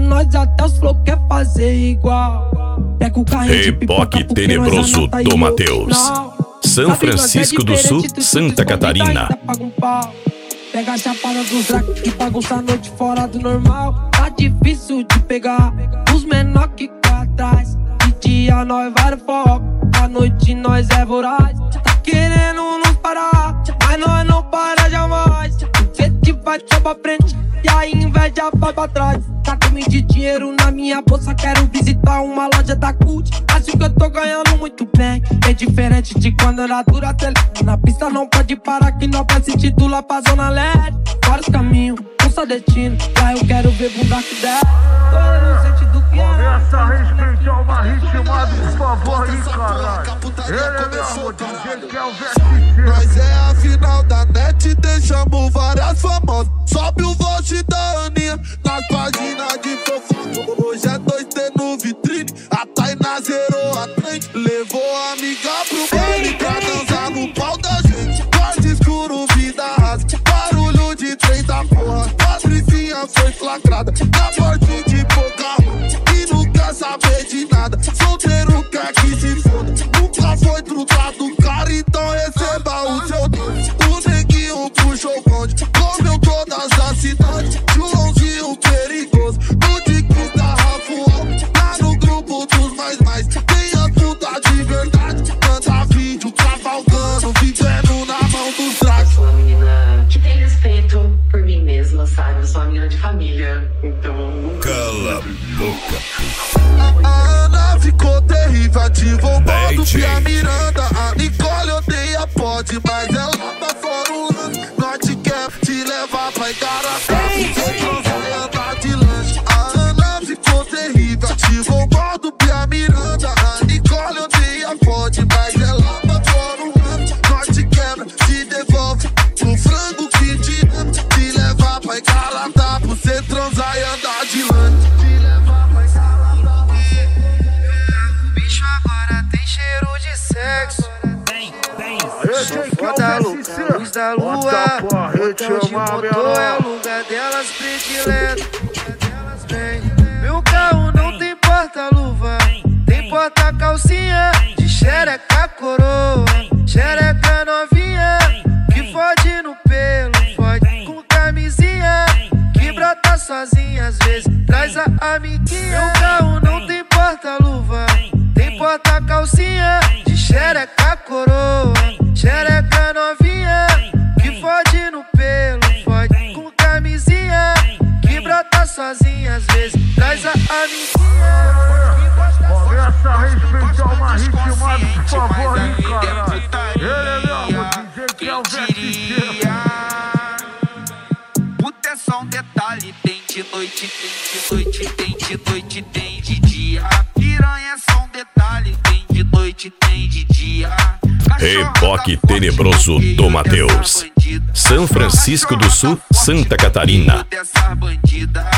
nós até os flow quer fazer igual. Pega o carrinho de pipoca Reboque tenebroso do Mateus. São Francisco do Sul, Santa Catarina. Pega a chapada dos drag que bagunça a noite fora do normal. Tá difícil de pegar os menor que corre atrás. De dia nós vai no foco, à noite nós é voraz. Tá querendo nos parar, mas nós não para jamais. Cê te vai só pra frente e a inveja vai pra trás. Cadê de dinheiro na minha bolsa, quero visitar uma loja da Cult. Acho que eu tô ganhando muito bem, é diferente de quando era dura. Na pista não pode parar que não vai se titular pra zona leste. Vários caminhos, um só destino, lá eu quero ver bunda que der. Tô inocente do que começa a respeitar uma ritmada, por favor, aí, caralho. Ele é mesmo, DJ que é o VSC. Nós é a final da net, deixamos várias famosas. Sobe o vote da Aninha nas páginas de fofoca. Hoje é 2T no vitrine, a Tainá zerou a trem. Levou a amiga pro baile pra dançar no pau da gente. Quarto escuro, vida rasa, barulho de trem da porra. Patricinha foi flagrada na morte de Pocahontas e não quer saber de nada. Solteiro quer que se foda, nunca foi truta do cara, então receba o seu doce. O neguinho puxou o bonde, comeu todas as cidades. Joãozinho perigoso, no tico da Rafual. Lá no grupo dos mais, tem a puta de verdade. Manda vídeo cavalgando, vivendo na mão dos dragos. Sou uma menina que tem respeito por mim mesma, sabe? Eu sou uma menina de família, então... Cala a boca. A Ana ficou terrível, ativou o modo pra Miranda. A Nicole odeia pode, mas ela tá fora o lance. Nós te quer te levar pra Igarapé, você vai andar de lanche. A Ana ficou terrível, ativou o modo pra Miranda. A Nicole odeia pode, mas ela tá fora o lance. Nós te quebra, te devolve o frango que te ama. Te levar pra Igarapé, pra você transar e andar de lanche. Foda louca, luz da lua, botão de motor é o lugar delas predileto. Meu carro não tem porta-luva, tem porta-calcinha de xereca coroa, xereca novinha, que fode no pelo, fode com camisinha, que brota sozinha às vezes, traz a amiguinha. Meu carro não tem porta-luva, tem porta-calcinha de xereca coroa, xereca novinha, que fode no pelo, fode com camisinha, que brota sozinha às vezes, traz a amiguinha. Começa a respeitar uma ritmada, por favor, aí, caralho. Ele é mesmo, DJ que é o VSC. Puta é só um detalhe, tem de noite, tem de noite, tem de noite, tem de dia. Piranha é só um detalhe, tem de noite, tem de dia. Reboque tenebroso do Mateus. São Francisco do Sul, Santa Catarina. Dessa bandida.